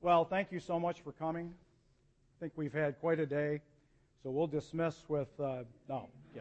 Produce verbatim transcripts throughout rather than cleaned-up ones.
Well, thank you so much for coming. I think we've had quite a day, so we'll dismiss with, uh, no, yeah.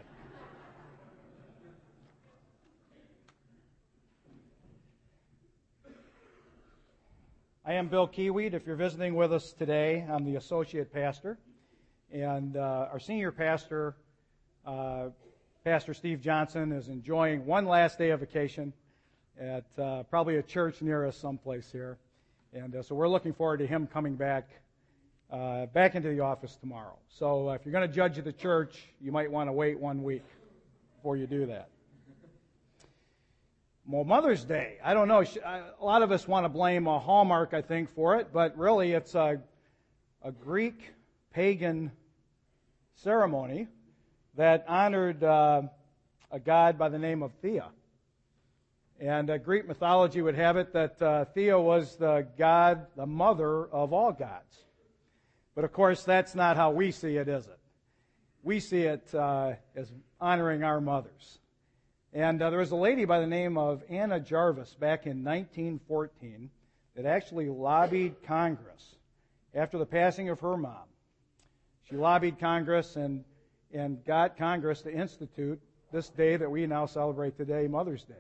I am Bill Keyweed. If you're visiting with us today, I'm the associate pastor. And uh, our senior pastor, uh, Pastor Steve Johnson, is enjoying one last day of vacation at uh, probably a church near us someplace here. And uh, so we're looking forward to him coming back uh, back into the office tomorrow. So uh, if you're going to judge the church, you might want to wait one week before you do that. Well, Mother's Day, I don't know. A lot of us want to blame a Hallmark, I think, for it, but really it's a, a Greek pagan ceremony that honored uh, a god by the name of Thea. And uh, Greek mythology would have it that uh, Thea was the god, the mother of all gods. But of course, that's not how we see it, is it? We see it uh, as honoring our mothers. And uh, there was a lady by the name of Anna Jarvis back in nineteen fourteen that actually lobbied Congress after the passing of her mom. She lobbied Congress and, and got Congress to institute this day that we now celebrate today, Mother's Day.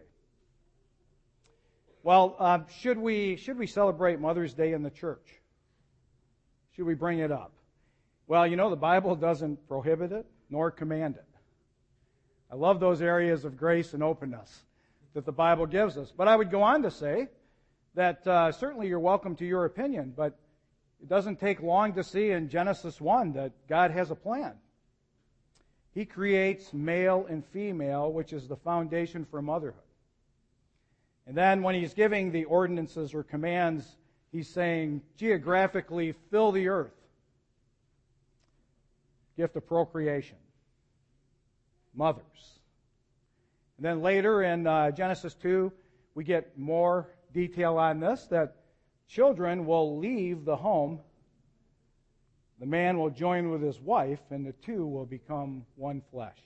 Well, uh, should we should we celebrate Mother's Day in the church? Should we bring it up? Well, you know, the Bible doesn't prohibit it nor command it. I love those areas of grace and openness that the Bible gives us. But I would go on to say that uh, certainly you're welcome to your opinion, but it doesn't take long to see in Genesis one that God has a plan. He creates male and female, which is the foundation for motherhood. And then when he's giving the ordinances or commands, he's saying, geographically, fill the earth. Gift of procreation. Mothers. And then later in uh, Genesis two, we get more detail on this, that children will leave the home, the man will join with his wife, and the two will become one flesh.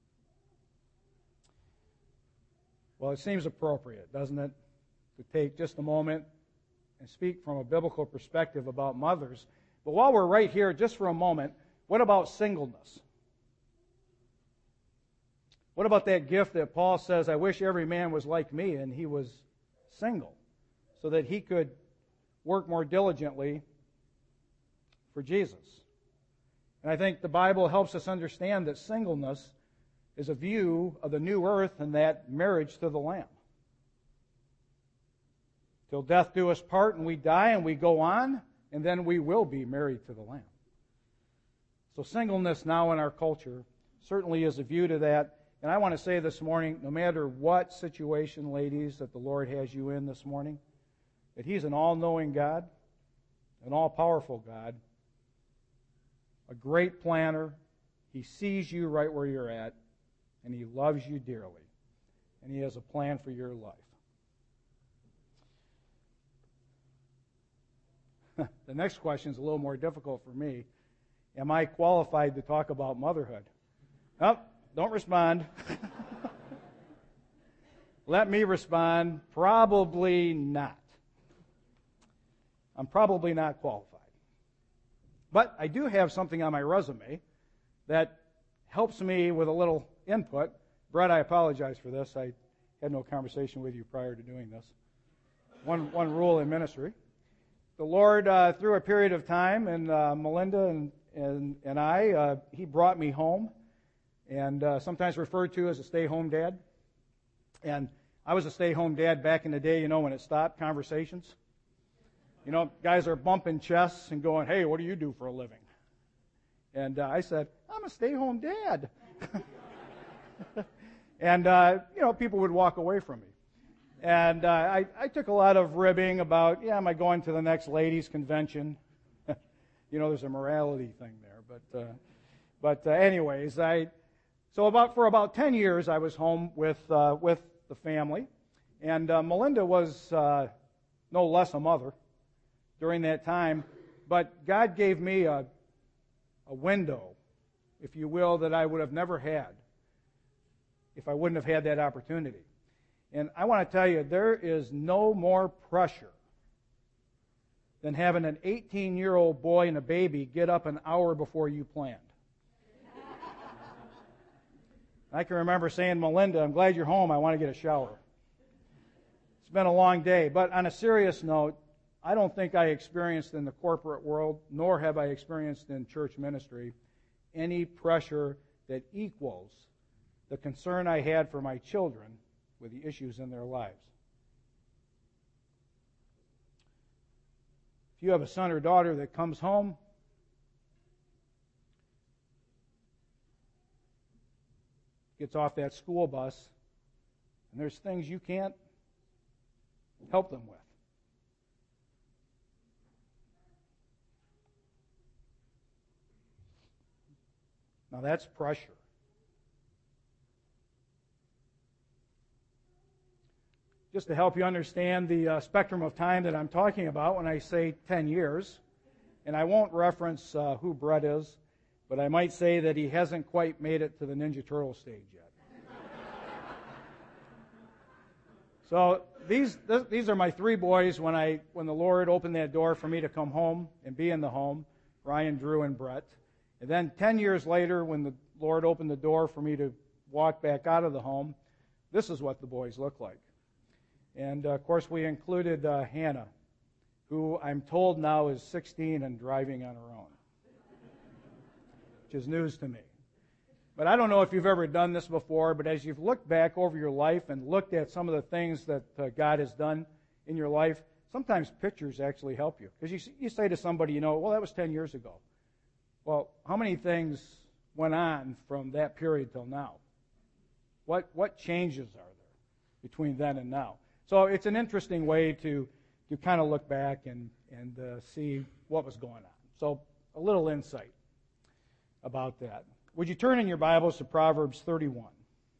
Well, it seems appropriate, doesn't it, to take just a moment and speak from a biblical perspective about mothers. But while we're right here, just for a moment, what about singleness? What about that gift that Paul says, I wish every man was like me, and he was single, so that he could work more diligently for Jesus? And I think the Bible helps us understand that singleness is a view of the new earth and that marriage to the Lamb. Till death do us part, and we die and we go on, and then we will be married to the Lamb. So singleness now in our culture certainly is a view to that. And I want to say this morning, no matter what situation, ladies, that the Lord has you in this morning, that He's an all-knowing God, an all-powerful God, a great planner. He sees you right where you're at, and He loves you dearly. And He has a plan for your life. The next question is a little more difficult for me. Am I qualified to talk about motherhood? Oh, don't respond. Let me respond. Probably not. I'm probably not qualified. But I do have something on my resume that helps me with a little input. Brett, I apologize for this. I had no conversation with you prior to doing this. One, one rule in ministry. The Lord, uh, through a period of time, and uh, Melinda and, and, and I, uh, He brought me home, and uh, sometimes referred to as a stay-home dad. And I was a stay-home dad back in the day, you know, when it stopped conversations. You know, guys are bumping chests and going, hey, what do you do for a living? And uh, I said, I'm a stay-home dad. and, uh, you know, people would walk away from me. And uh, I, I took a lot of ribbing about, yeah, am I going to the next ladies' convention? You know, there's a morality thing there. But, uh, but uh, anyways, I so about for about ten years I was home with uh, with the family, and uh, Melinda was uh, no less a mother during that time. But God gave me a a window, if you will, that I would have never had if I wouldn't have had that opportunity. And I want to tell you, there is no more pressure than having an eighteen-year-old boy and a baby get up an hour before you planned. I can remember saying, Melinda, I'm glad you're home. I want to get a shower. It's been a long day. But on a serious note, I don't think I experienced in the corporate world, nor have I experienced in church ministry, any pressure that equals the concern I had for my children with the issues in their lives. If you have a son or daughter that comes home, gets off that school bus, and there's things you can't help them with. Now that's pressure. Just to help you understand the uh, spectrum of time that I'm talking about when I say ten years, and I won't reference uh, who Brett is, but I might say that he hasn't quite made it to the Ninja Turtle stage yet. So these th- these are my three boys when I when the Lord opened that door for me to come home and be in the home, Ryan, Drew, and Brett. And then ten years later, when the Lord opened the door for me to walk back out of the home, this is what the boys look like. And, uh, of course, we included uh, Hannah, who I'm told now is sixteen and driving on her own, which is news to me. But I don't know if you've ever done this before, but as you've looked back over your life and looked at some of the things that uh, God has done in your life, sometimes pictures actually help you. Because you, you say to somebody, you know, well, that was ten years ago. Well, how many things went on from that period till now? What what changes are there between then and now? So it's an interesting way to, to kind of look back and, and uh, see what was going on. So a little insight about that. Would you turn in your Bibles to Proverbs thirty-one?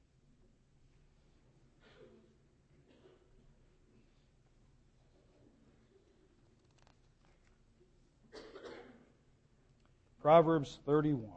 Proverbs thirty-one.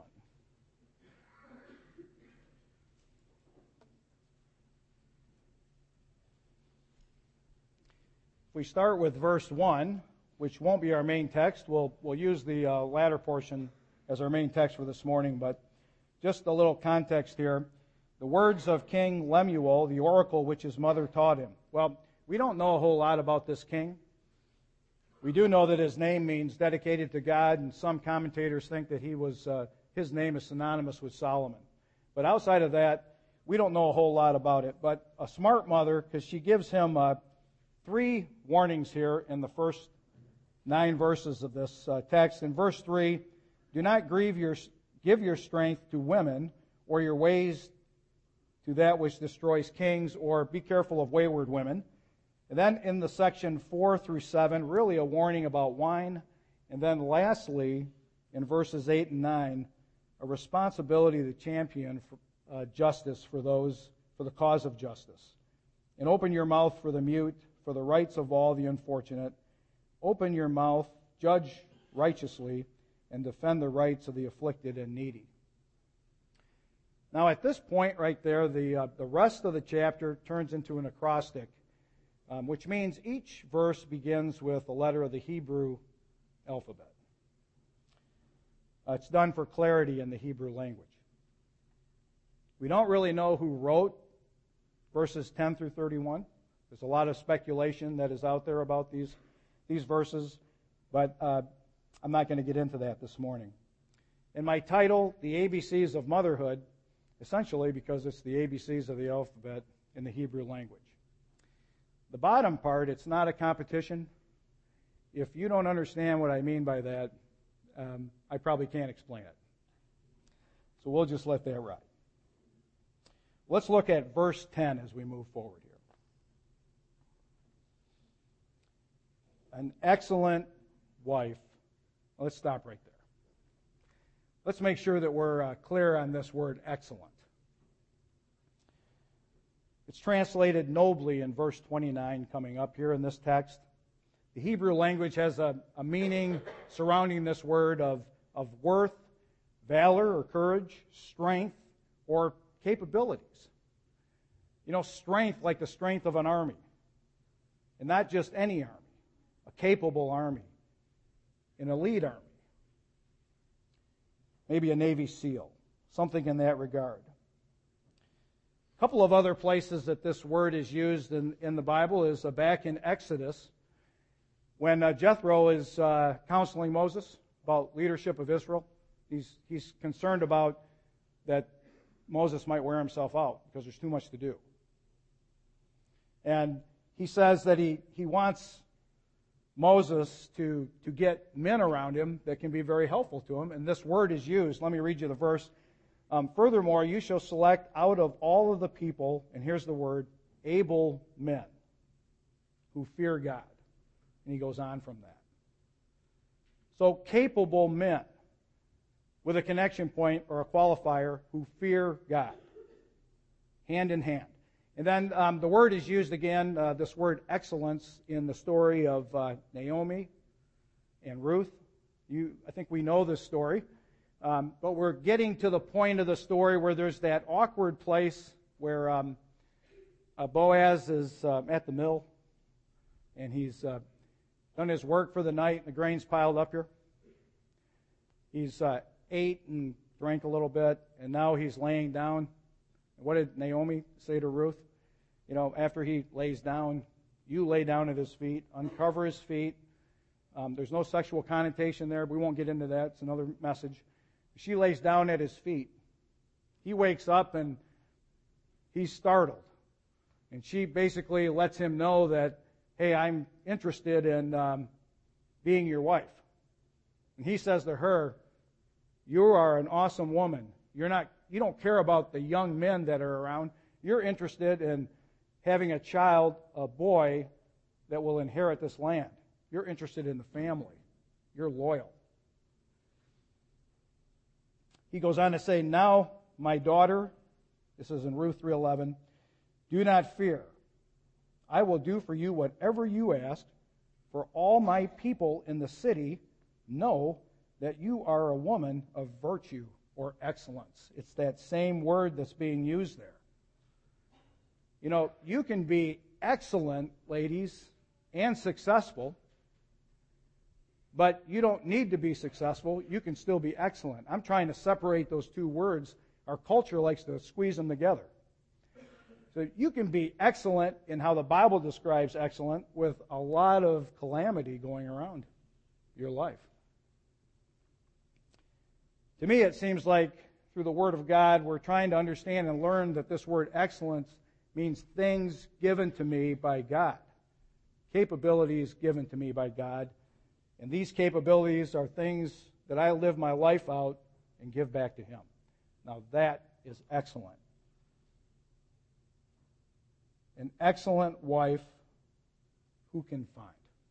If we start with verse one, which won't be our main text, we'll, we'll use the uh, latter portion as our main text for this morning, but just a little context here. The words of King Lemuel, the oracle which his mother taught him. Well, we don't know a whole lot about this king. We do know that his name means dedicated to God, and some commentators think that he was uh, his name is synonymous with Solomon. But outside of that, we don't know a whole lot about it. But a smart mother, because she gives him uh, three warnings here in the first nine verses of this uh, text. In verse three, do not grieve your, give your strength to women, or your ways to that which destroys kings, or be careful of wayward women. And then in the section four through seven, really a warning about wine. And then lastly, in verses eight and nine, a responsibility to champion for, uh, justice for those, for the cause of justice. And open your mouth for the mute, for the rights of all the unfortunate. Open your mouth, judge righteously, and defend the rights of the afflicted and needy. Now at this point right there, the, uh, the rest of the chapter turns into an acrostic, um, which means each verse begins with a letter of the Hebrew alphabet. Uh, it's done for clarity in the Hebrew language. We don't really know who wrote verses ten through thirty-one. There's a lot of speculation that is out there about these, these verses, but uh, I'm not going to get into that this morning. In my title, The A B Cs of Motherhood, essentially because it's the A B Cs of the alphabet in the Hebrew language. The bottom part, it's not a competition. If you don't understand what I mean by that, um, I probably can't explain it. So we'll just let that ride. Let's look at verse ten as we move forward here. An excellent wife. Let's stop right there. Let's make sure that we're uh, clear on this word excellent. It's translated nobly in verse twenty-nine coming up here in this text. The Hebrew language has a, a meaning surrounding this word of, of worth, valor or courage, strength, or capabilities. You know, strength like the strength of an army. And not just any army. A capable army an elite army. Maybe a Navy SEAL, something in that regard. A couple of other places that this word is used in, in the Bible is uh, back in Exodus, when uh, Jethro is uh, counseling Moses about leadership of Israel. He's, he's concerned about that Moses might wear himself out because there's too much to do. And he says that he, he wants Moses to, to get men around him that can be very helpful to him. And this word is used. Let me read you the verse. Um, Furthermore, you shall select out of all of the people, and here's the word, able men who fear God. And he goes on from that. So capable men with a connection point or a qualifier who fear God. Hand in hand. And then um, the word is used again, uh, this word excellence, in the story of uh, Naomi and Ruth. You, I think we know this story. Um, but we're getting to the point of the story where there's that awkward place where um, uh, Boaz is uh, at the mill and he's uh, done his work for the night and the grain's piled up here. He's uh, ate and drank a little bit, and now he's laying down. What did Naomi say to Ruth? You know, after he lays down, you lay down at his feet, uncover his feet. Um, there's no sexual connotation there, but we won't get into that. It's another message. She lays down at his feet. He wakes up and he's startled. And she basically lets him know that, hey, I'm interested in um, being your wife. And he says to her, you are an awesome woman. You're not, you don't care about the young men that are around. You're interested in having a child, a boy, that will inherit this land. You're interested in the family. You're loyal. He goes on to say, now, my daughter, this is in Ruth three eleven, do not fear. I will do for you whatever you ask, for all my people in the city know that you are a woman of virtue or excellence. It's that same word that's being used there. You know, you can be excellent, ladies, and successful, but you don't need to be successful. You can still be excellent. I'm trying to separate those two words. Our culture likes to squeeze them together. So you can be excellent in how the Bible describes excellent with a lot of calamity going around your life. To me, it seems like through the Word of God, we're trying to understand and learn that this word excellence means things given to me by God, capabilities given to me by God. And these capabilities are things that I live my life out and give back to Him. Now that is excellent. An excellent wife, who can find?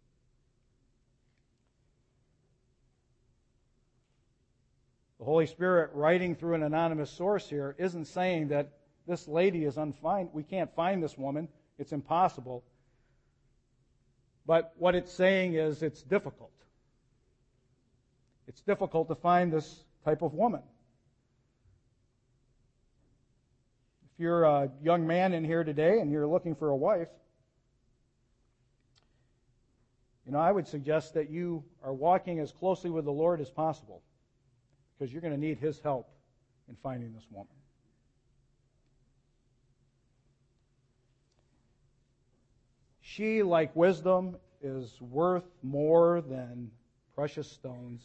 The Holy Spirit, writing through an anonymous source here, isn't saying that this lady is unfind. We can't find this woman. It's impossible. But what it's saying is it's difficult. It's difficult to find this type of woman. If you're a young man in here today and you're looking for a wife, you know, I would suggest that you are walking as closely with the Lord as possible, because you're going to need His help in finding this woman. She, like wisdom, is worth more than precious stones.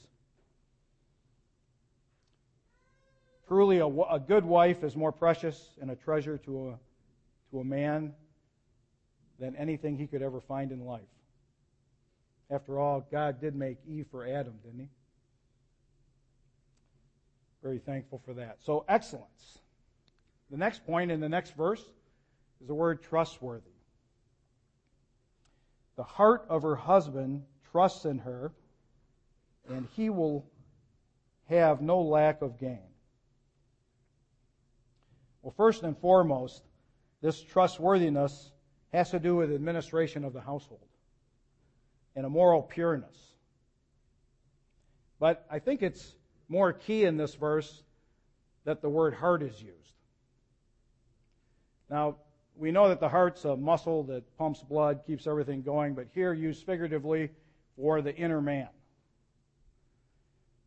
Truly, a, a good wife is more precious and a treasure to a, to a man than anything he could ever find in life. After all, God did make Eve for Adam, didn't He? Very thankful for that. So, excellence. The next point in the next verse is the word trustworthy. The heart of her husband trusts in her, and he will have no lack of gain. Well, first and foremost, this trustworthiness has to do with administration of the household and a moral pureness. But I think it's more key in this verse that the word heart is used. Now, we know that the heart's a muscle that pumps blood, keeps everything going, but here used figuratively for the inner man.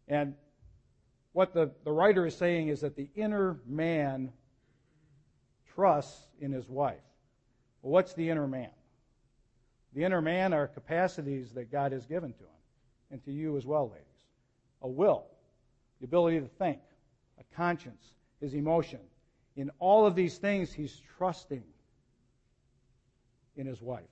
And what the, the writer is saying is that the inner man trusts in his wife. Well, what's the inner man? The inner man are capacities that God has given to him, and to you as well, ladies. A will, the ability to think, a conscience, his emotion. In all of these things, he's trusting in his wife.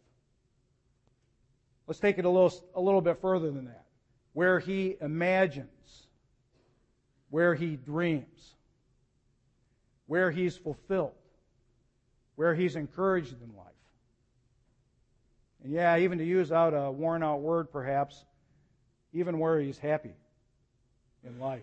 Let's take it a little, a little bit further than that. Where he imagines, where he dreams, where he's fulfilled, where he's encouraged in life. And yeah, even to use out a worn-out word perhaps, even where he's happy in life.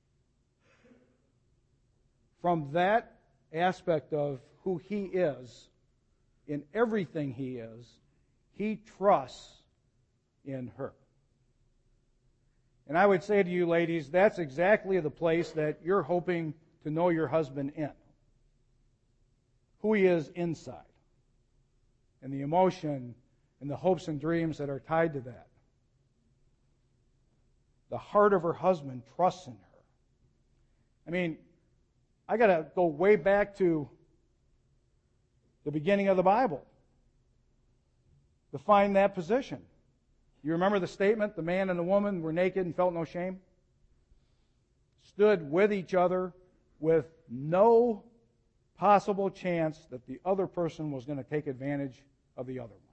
From that aspect of who he is, in everything he is, he trusts in her. And I would say to you, ladies, that's exactly the place that you're hoping to know your husband in. Who he is inside. And the emotion and the hopes and dreams that are tied to that. The heart of her husband trusts in her. I mean, I got to go way back to the beginning of the Bible to find that position. You remember the statement, the man and the woman were naked and felt no shame? Stood with each other with no possible chance that the other person was going to take advantage of the other one.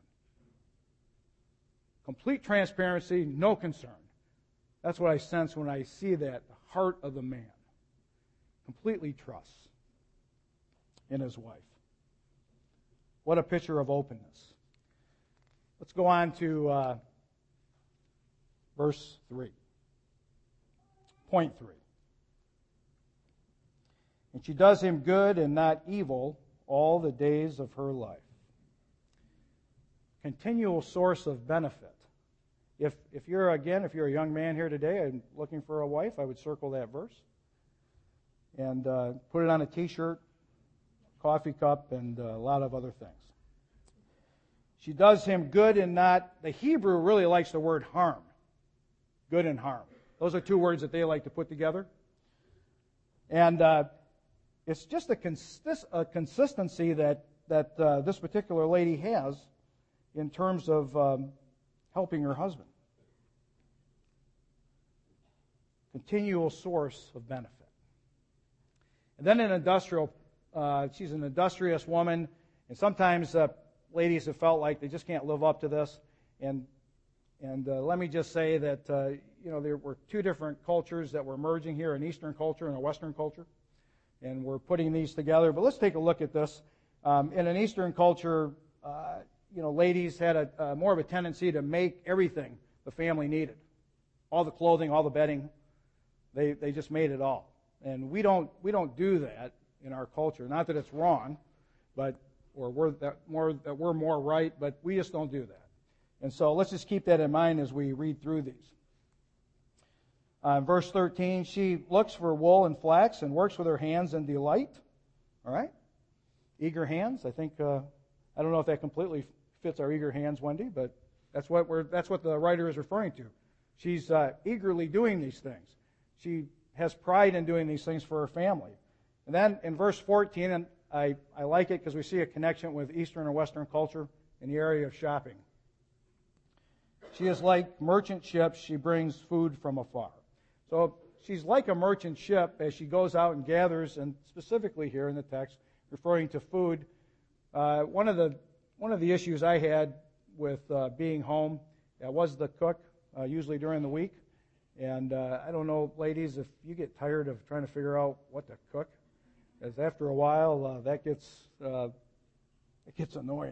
Complete transparency, no concern. That's what I sense when I see that, the heart of the man. Completely trusts in his wife. What a picture of openness. Let's go on to uh, verse three. Point three. And she does him good and not evil all the days of her life. Continual source of benefit. If if you're, again, if you're a young man here today and looking for a wife, I would circle that verse and uh, put it on a T-shirt, coffee cup, and uh, a lot of other things. She does him good and not, the Hebrew really likes the word harm. Good and harm. Those are two words that they like to put together. And uh, it's just a, consist, a consistency that, that uh, this particular lady has in terms of um, helping her husband. Continual source of benefit. And then an industrial, uh, she's an industrious woman, and sometimes uh, ladies have felt like they just can't live up to this. And and uh, let me just say that uh, you know there were two different cultures that were merging here: an Eastern culture and a Western culture, and we're putting these together. But let's take a look at this. Um, in an Eastern culture, uh, you know, ladies had a uh, more of a tendency to make everything the family needed, all the clothing, all the bedding. They they just made it all. And we don't we don't do that in our culture. Not that it's wrong, but or we're that more that we're more right, but we just don't do that. And so let's just keep that in mind as we read through these. Uh, verse thirteen, she looks for wool and flax and works with her hands in delight. All right, eager hands. I think uh, I don't know if that completely fits our eager hands, Wendy, but that's what we're that's what the writer is referring to. She's uh, eagerly doing these things. She has pride in doing these things for her family. And then in verse fourteen, and I, I like it because we see a connection with Eastern or Western culture in the area of shopping. She is like merchant ships. She brings food from afar. So she's like a merchant ship as she goes out and gathers, and specifically here in the text, referring to food. Uh, one of the one of the issues I had with uh, being home uh, was the cook, uh, usually during the week. And uh, I don't know, ladies, if you get tired of trying to figure out what to cook, as after a while uh, that gets uh, it gets annoying.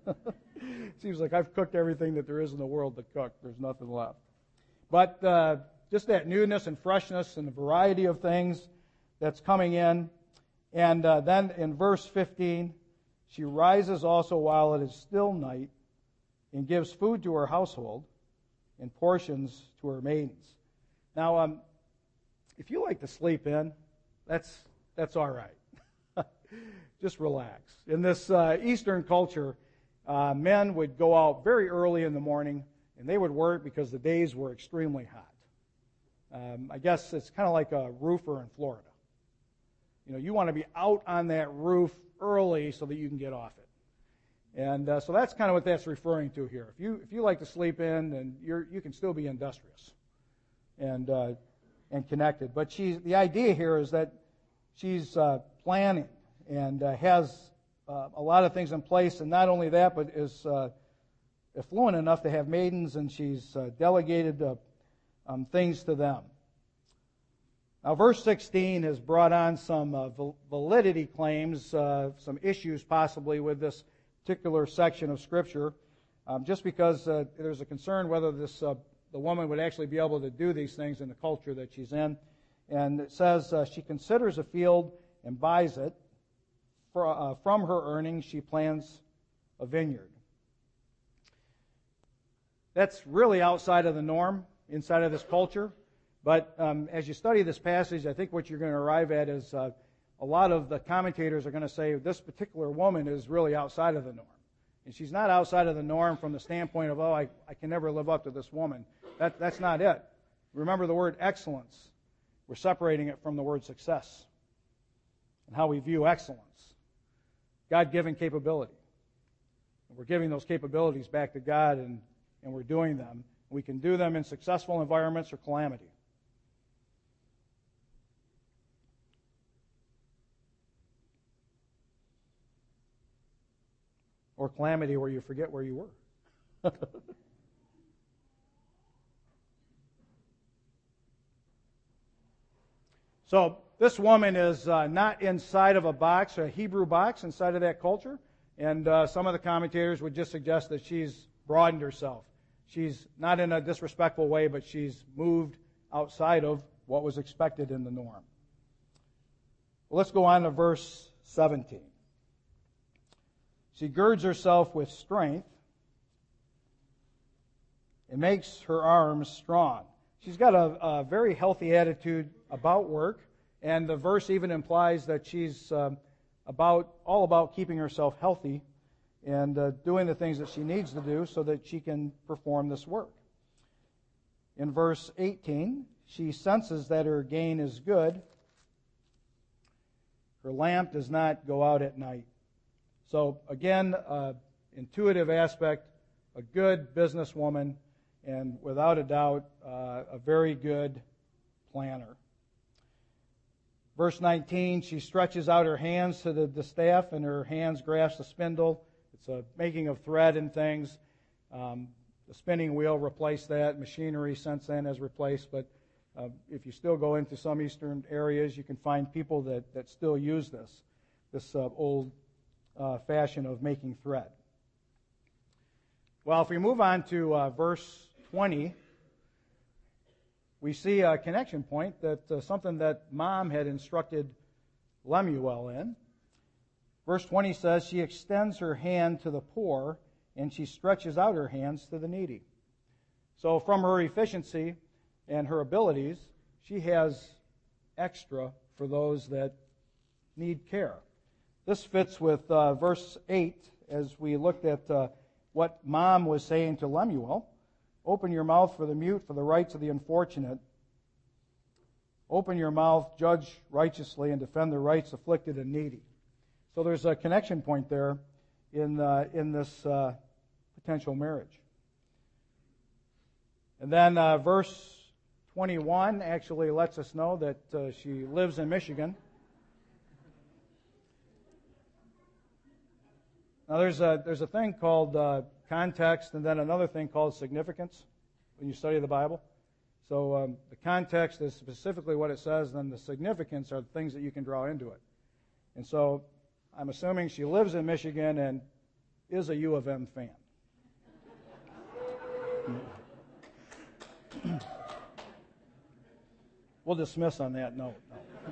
Seems like I've cooked everything that there is in the world to cook. There's nothing left. But uh, just that newness and freshness and the variety of things that's coming in. And uh, then in verse fifteen, she rises also while it is still night and gives food to her household and portions to her maidens. Now, um, if you like to sleep in, that's that's all right. Just relax. In this uh, Eastern culture, uh, men would go out very early in the morning, and they would work because the days were extremely hot. Um, I guess it's kind of like a roofer in Florida. You know, you want to be out on that roof early so that you can get off it. And uh, so that's kind of what that's referring to here. If you if you like to sleep in, then you're you can still be industrious and uh, and connected. But she's the idea here is that she's uh, planning and uh, has uh, a lot of things in place, and not only that, but is uh, affluent enough to have maidens, and she's uh, delegated uh, um, things to them. Now, verse sixteen has brought on some uh, validity claims, uh, some issues possibly with this particular section of Scripture, um, just because uh, there's a concern whether this uh, the woman would actually be able to do these things in the culture that she's in. And it says uh, she considers a field and buys it. For, uh, from her earnings, she plants a vineyard. That's really outside of the norm inside of this culture. But um, as you study this passage, I think what you're going to arrive at is uh, a lot of the commentators are going to say this particular woman is really outside of the norm. And she's not outside of the norm from the standpoint of, oh, I, I can never live up to this woman. That, that's not it. Remember the word excellence. We're separating it from the word success and how we view excellence. God-given capability. We're giving those capabilities back to God, and, and we're doing them. We can do them in successful environments or calamity. Or calamity where you forget where you were. So this woman is uh, not inside of a box, a Hebrew box inside of that culture. And uh, some of the commentators would just suggest that she's broadened herself. She's not in a disrespectful way, but she's moved outside of what was expected in the norm. Well, let's go on to verse seventeen. She girds herself with strength and makes her arms strong. She's got a, a very healthy attitude about work, and the verse even implies that she's um, about all about keeping herself healthy and uh, doing the things that she needs to do so that she can perform this work. In verse eighteen, she senses that her gain is good. Her lamp does not go out at night. So again, uh, intuitive aspect, a good businesswoman, and without a doubt, uh, a very good planner. Verse nineteen, she stretches out her hands to the, the staff, and her hands grasp the spindle. It's a making of thread and things. Um, the spinning wheel replaced that. Machinery since then has replaced. But uh, if you still go into some eastern areas, you can find people that, that still use this, this uh, old uh, fashion of making thread. Well, if we move on to uh, verse twenty, we see a connection point, that uh, something that Mom had instructed Lemuel in. Verse twenty says, she extends her hand to the poor, and she stretches out her hands to the needy. So from her efficiency and her abilities, she has extra for those that need care. This fits with uh, verse eight as we looked at uh, what Mom was saying to Lemuel. Open your mouth for the mute, for the rights of the unfortunate. Open your mouth, judge righteously, and defend the rights afflicted and needy. So there's a connection point there in uh, in this uh, potential marriage. And then uh, verse twenty-one actually lets us know that uh, she lives in Michigan. Now there's a there's a thing called uh, context, and then another thing called significance when you study the Bible. So um, the context is specifically what it says, then the significance are the things that you can draw into it. And so I'm assuming she lives in Michigan and is a U of M fan. We'll dismiss on that note. No.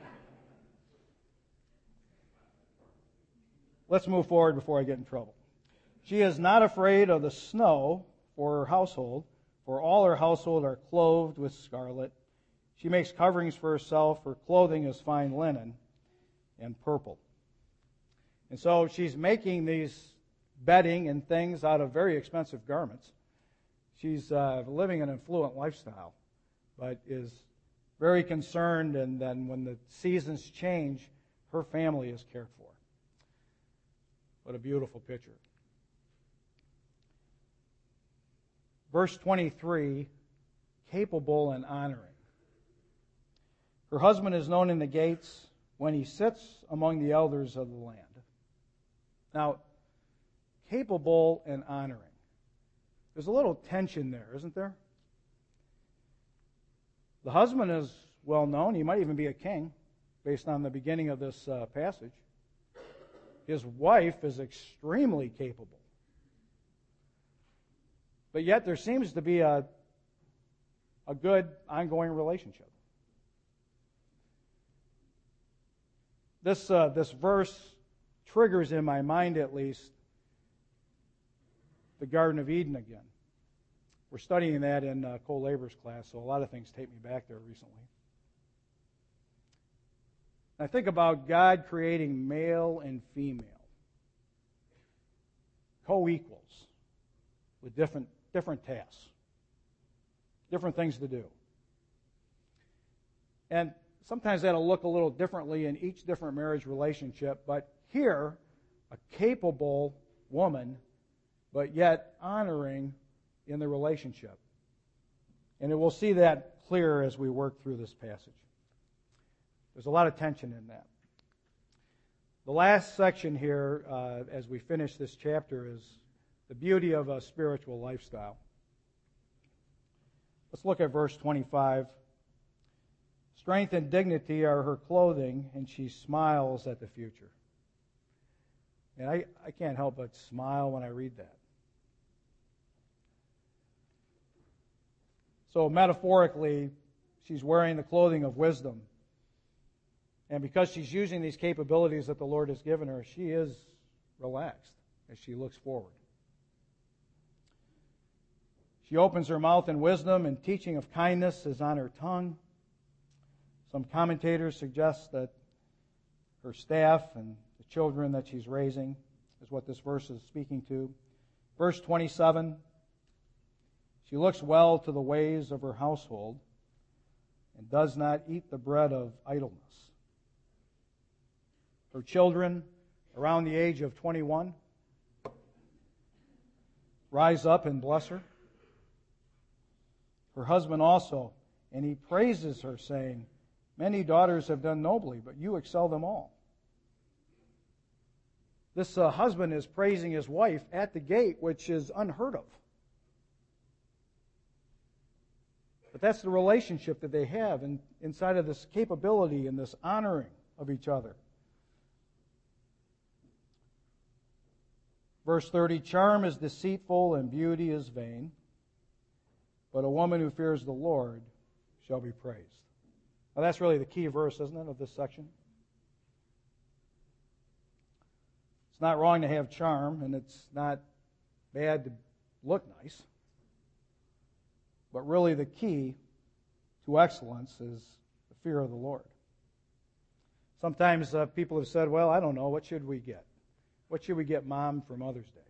Let's move forward before I get in trouble. She is not afraid of the snow for her household, for all her household are clothed with scarlet. She makes coverings for herself. Her clothing is fine linen and purple. And so she's making these bedding and things out of very expensive garments. She's uh, living an affluent lifestyle. but is very concerned, and then when the seasons change, her family is cared for. What a beautiful picture. Verse twenty-three, capable and honoring. Her husband is known in the gates when he sits among the elders of the land. Now, capable and honoring. There's a little tension there, isn't there? The husband is well known. He might even be a king, based on the beginning of this uh, passage. His wife is extremely capable. But yet there seems to be a, a good ongoing relationship. This, uh, this verse triggers in my mind, at least, the Garden of Eden again. We're studying that in uh, Cole Labor's class, so a lot of things take me back there recently. I think about God creating male and female, co-equals, with different, different tasks, different things to do. And sometimes that'll look a little differently in each different marriage relationship, but here, a capable woman, but yet honoring in the relationship. And we'll see that clear as we work through this passage. There's a lot of tension in that. The last section here, uh, as we finish this chapter, is the beauty of a spiritual lifestyle. Let's look at verse twenty-five. Strength and dignity are her clothing, and she smiles at the future. And I, I can't help but smile when I read that. So metaphorically, she's wearing the clothing of wisdom. And because she's using these capabilities that the Lord has given her, she is relaxed as she looks forward. She opens her mouth in wisdom, and teaching of kindness is on her tongue. Some commentators suggest that her staff and the children that she's raising is what this verse is speaking to. Verse twenty-seven, she looks well to the ways of her household and does not eat the bread of idleness. Her children, around the age of twenty-one, rise up and bless her. Her husband also, and he praises her, saying, many daughters have done nobly, but you excel them all. This uh, husband is praising his wife at the gate, which is unheard of. But that's the relationship that they have in, inside of this capability and this honoring of each other. Verse thirty, charm is deceitful and beauty is vain, but a woman who fears the Lord shall be praised. Now that's really the key verse, isn't it, of this section? It's not wrong to have charm, and it's not bad to look nice. But really the key to excellence is the fear of the Lord. Sometimes uh, people have said, well, I don't know, what should we get? What should we get Mom for Mother's Day?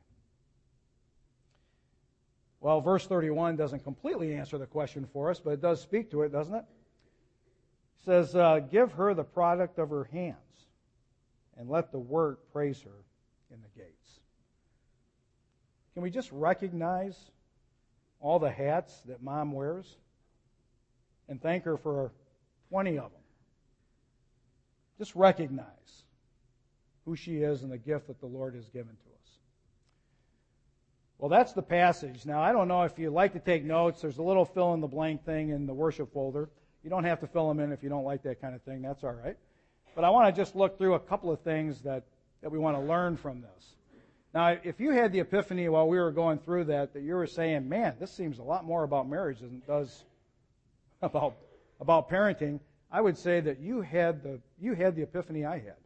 Well, verse thirty-one doesn't completely answer the question for us, but it does speak to it, doesn't it? It says, uh, give her the product of her hands, and let the work praise her in the gates. Can we just recognize all the hats that Mom wears and thank her for twenty of them? Just recognize who she is and the gift that the Lord has given to us. Well, that's the passage. Now, I don't know if you like to take notes. There's a little fill-in-the-blank thing in the worship folder. You don't have to fill them in if you don't like that kind of thing. That's all right. But I want to just look through a couple of things that, that we want to learn from this. Now, if you had the epiphany while we were going through that, that you were saying, man, this seems a lot more about marriage than it does about, about parenting, I would say that you had the, you had the epiphany I had.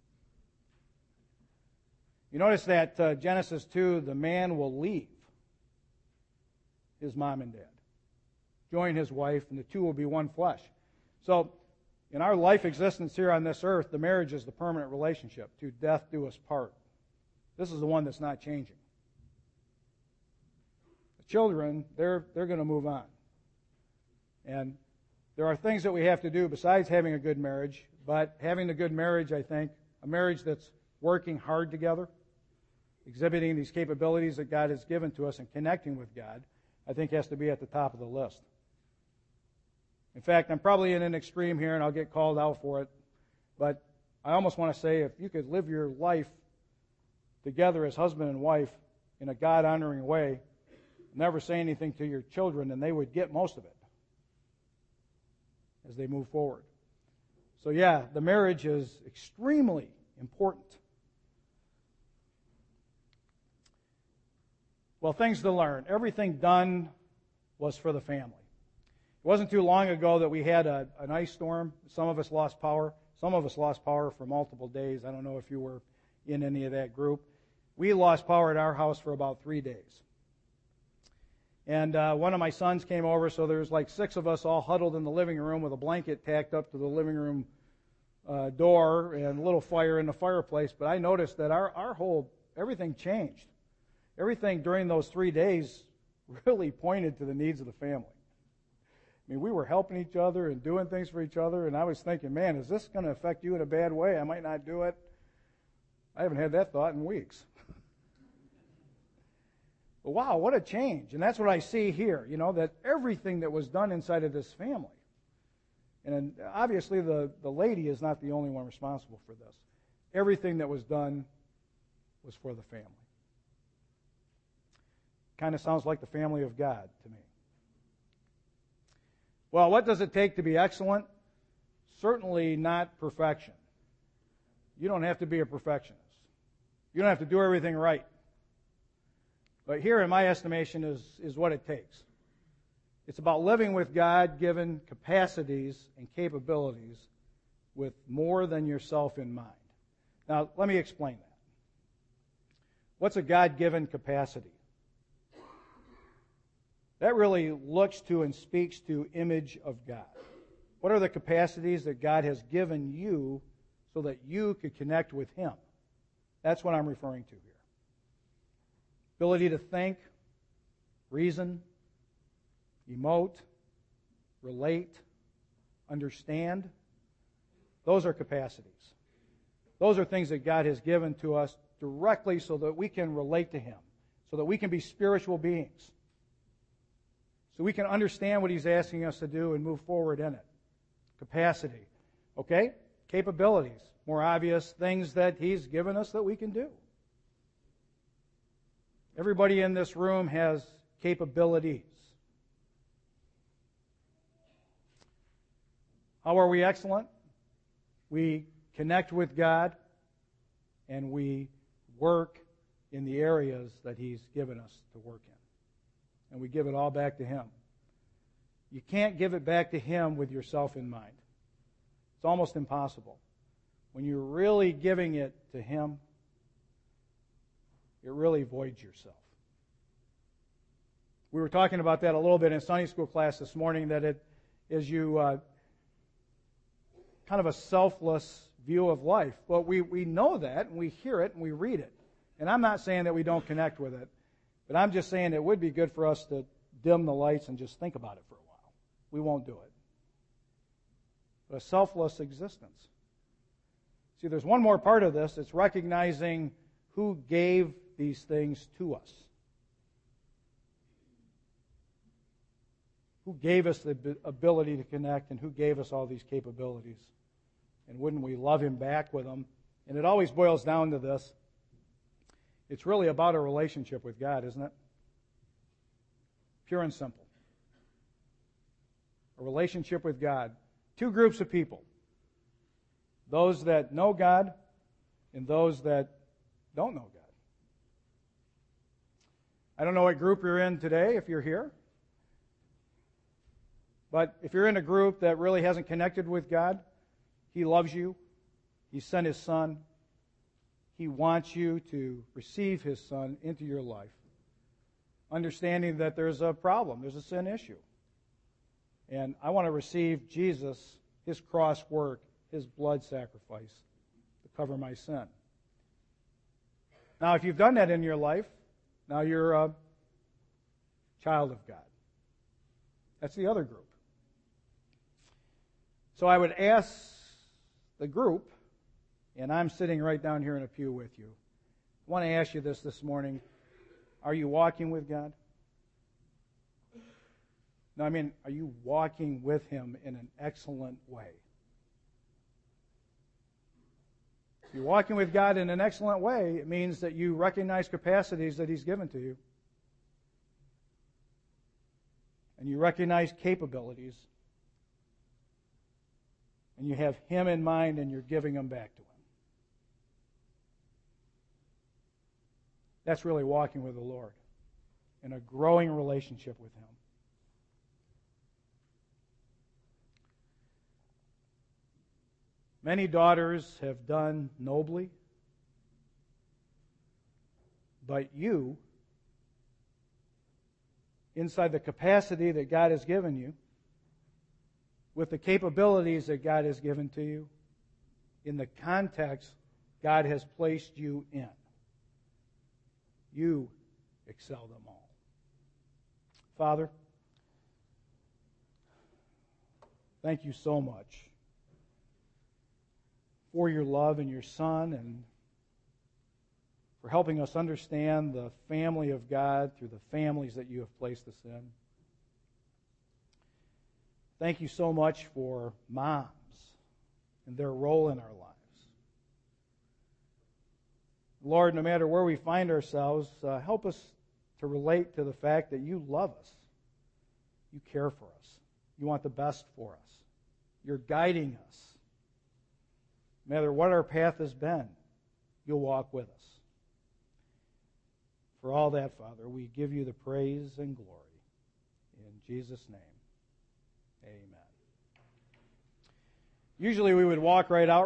You notice that uh, Genesis two, the man will leave his mom and dad, join his wife, and the two will be one flesh. So, in our life existence here on this earth, the marriage is the permanent relationship. To death do us part. This is the one that's not changing. The children, they're, they're going to move on. And there are things that we have to do besides having a good marriage, but having a good marriage, I think, a marriage that's working hard together, exhibiting these capabilities that God has given to us and connecting with God, I think has to be at the top of the list. In fact, I'm probably in an extreme here, and I'll get called out for it, but I almost want to say if you could live your life together as husband and wife in a God-honoring way, never say anything to your children, and they would get most of it as they move forward. So yeah, the marriage is extremely important. Well, things to learn. Everything done was for the family. It wasn't too long ago that we had a, an ice storm. Some of us lost power. Some of us lost power for multiple days. I don't know if you were in any of that group. We lost power at our house for about three days. And uh, one of my sons came over, so there was like six of us all huddled in the living room with a blanket tacked up to the living room uh, door and a little fire in the fireplace. But I noticed that our, our whole, everything changed. Everything during those three days really pointed to the needs of the family. I mean, we were helping each other and doing things for each other, and I was thinking, man, is this going to affect you in a bad way? I might not do it. I haven't had that thought in weeks. But wow, what a change. And that's what I see here, you know, that everything that was done inside of this family. And obviously the, the lady is not the only one responsible for this. Everything that was done was for the family. Kind of sounds like the family of God to me. Well, what does it take to be excellent? Certainly not perfection. You don't have to be a perfectionist. You don't have to do everything right. But here, in my estimation, is, is what it takes. It's about living with God-given capacities and capabilities with more than yourself in mind. Now, let me explain that. What's a God-given capacity? That really looks to and speaks to image of God. What are the capacities that God has given you so that you could connect with Him? That's what I'm referring to here. Ability to think, reason, emote, relate, understand. Those are capacities. Those are things that God has given to us directly so that we can relate to Him, so that we can be spiritual beings, so we can understand what He's asking us to do and move forward in it. Capacity. Okay? Capabilities. More obvious things that He's given us that we can do. Everybody in this room has capabilities. How are we excellent? We connect with God and we work in the areas that He's given us to work in. And we give it all back to Him. You can't give it back to Him with yourself in mind. It's almost impossible. When you're really giving it to Him, it really voids yourself. We were talking about that a little bit in Sunday school class this morning, that it is you uh, kind of a selfless view of life. Well, we, we know that, and we hear it, and we read it. And I'm not saying that we don't connect with it, but I'm just saying it would be good for us to dim the lights and just think about it for a while. We won't do it. But a selfless existence. See, there's one more part of this. It's recognizing who gave these things to us. Who gave us the ability to connect and who gave us all these capabilities? And wouldn't we love Him back with them? And it always boils down to this. It's really about a relationship with God, isn't it? Pure and simple. A relationship with God. Two groups of people. Those that know God and those that don't know God. I don't know what group you're in today if you're here. But if you're in a group that really hasn't connected with God, He loves you. He sent His Son. He wants you to receive His Son into your life, understanding that there's a problem, there's a sin issue. And I want to receive Jesus, His cross work, His blood sacrifice to cover my sin. Now, if you've done that in your life, now you're a child of God. That's the other group. So I would ask the group, and I'm sitting right down here in a pew with you, I want to ask you this this morning. Are you walking with God? No, I mean, are you walking with Him in an excellent way? If you're walking with God in an excellent way, it means that you recognize capacities that He's given to you. And you recognize capabilities. And you have Him in mind and you're giving them back to Him. That's really walking with the Lord in a growing relationship with Him. Many daughters have done nobly, but you, inside the capacity that God has given you, with the capabilities that God has given to you, in the context God has placed you in, you excel them all. Father, thank you so much for your love and your Son, and for helping us understand the family of God through the families that you have placed us in. Thank you so much for moms and their role in our lives. Lord, no matter where we find ourselves, uh, help us to relate to the fact that you love us. You care for us. You want the best for us. You're guiding us. No matter what our path has been, you'll walk with us. For all that, Father, we give you the praise and glory. In Jesus' name, amen. Usually we would walk right out.